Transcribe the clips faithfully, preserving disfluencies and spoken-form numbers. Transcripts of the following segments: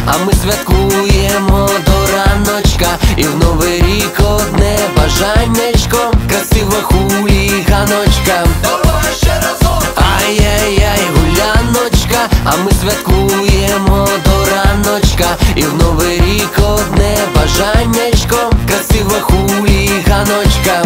а ми святкуємо до раночка. І в новий рік одне бажаннячко, красива хуліганочка. Давай ще разок! Ай-яй-яй, гуляночка, а ми святкуємо до раночка. І в новий рік одне бажаннячко, красива хуліганочка.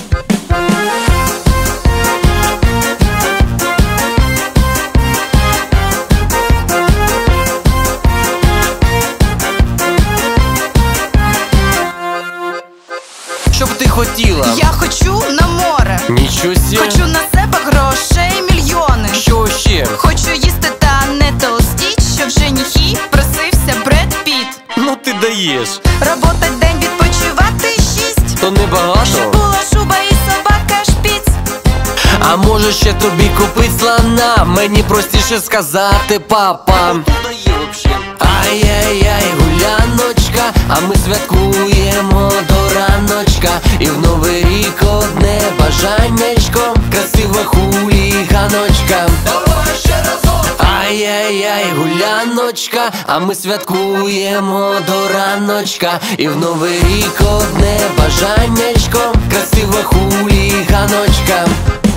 Що б ти хотіла? Я хочу на море, Нічого сі. хочу на себе грошей мільйони. Що ще? Хочу їсти та не толстіть, щоб женихи просився Бред Піт. Ну ти даєш. Работать день, відпочивати шість, То небагато. була шуба і собака шпіц. А може ще тобі купить слона? Мені простіше сказати папа. Ай-яй-яй, гуляночка, а ми святкуємо до раночка. І в новий рік одне бажаннячко, красива хуліганочка. Давай ще разок! Ай-яй-яй, гуляночка, а ми святкуємо до раночка. І в новий рік одне бажаннячко, красива хуліганочка.